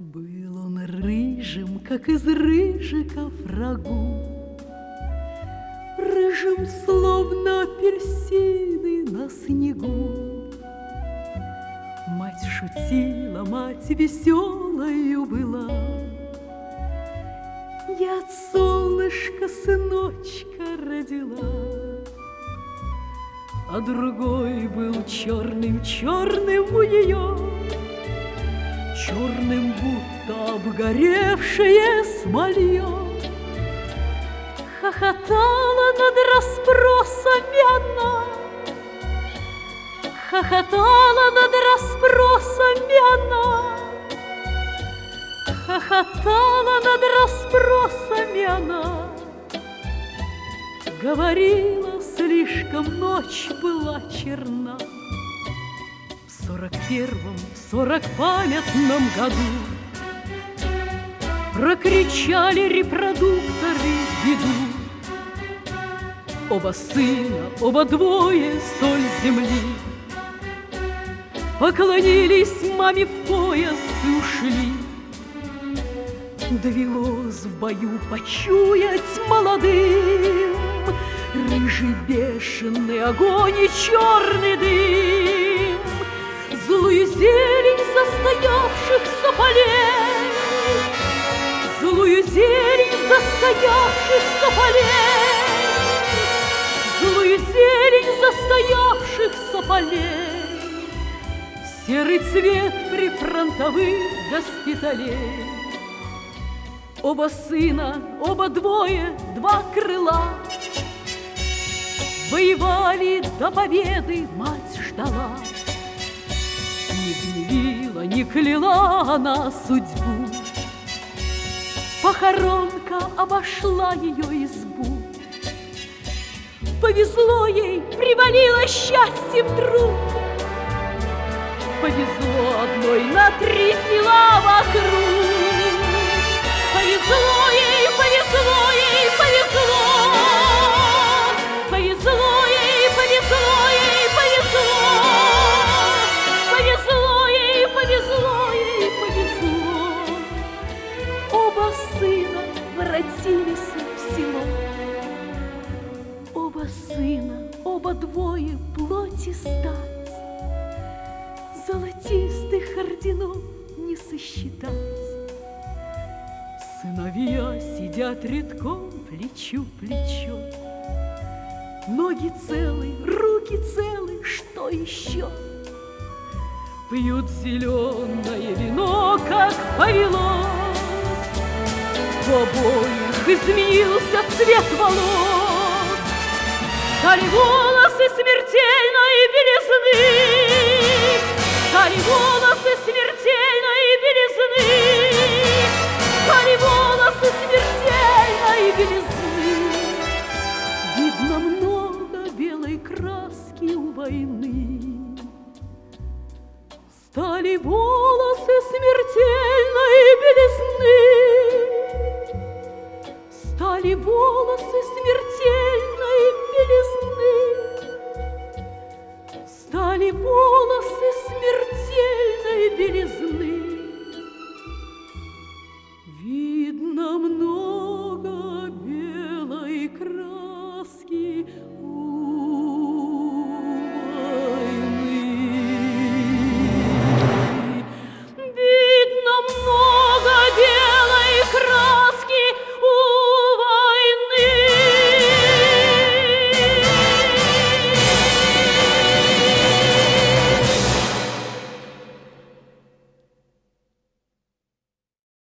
Был он рыжим, как из рыжиков рагу, рыжим, словно апельсины на снегу. Мать шутила, мать веселою была. Я от солнышка сыночка родила, а другой был черным-черным у нее, черным, будто обгоревшее смолье. Хохотала над расспросами она, хохотала над расспросами она, хохотала над расспросами она. Говорила, слишком ночь была черна. В 41-м, в 40-памятном году прокричали репродукторы беду. Оба сына, оба двое, соль земли, поклонились маме в пояс и ушли. Довелось в бою почуять молодым рыжий бешеный огонь и черный дым, злую зелень застоявшихся полей, злую зелень застоявшихся полей, злую зелень застоявшихся полей, серый цвет прифронтовых госпиталей. Оба сына, оба двое, два крыла, воевали до победы, мать ждала. Не гневила, не кляла она судьбу, похоронка обошла ее избу. Повезло ей, привалило счастье вдруг, повезло одной на 3 села вокруг. Повезло ей, повезло ей, повезло, повезло ей, повезло ей, повезло, повезло ей, повезло ей, повезло. Оба сына воротились в село, оба сына, оба двое плоти стать, золотистых орденов не сосчитать. Сыновья сидят редком плечу к плечу, ноги целы, руки целы, что еще? Пьют зеленое вино, как повелось. В обоих изменился цвет волос, стали волосы смертельной белизны, стали волосы смертельной белизны.